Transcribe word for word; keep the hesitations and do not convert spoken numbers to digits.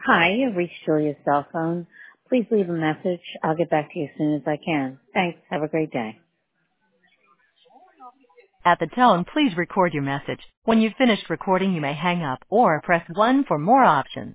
Hi, you've reached Julia's cell phone. Please leave a message. I'll get back to you as soon as I can. Thanks. Have a great day. At the tone, please record your message. When you've finished recording, you may hang up or press one for more options.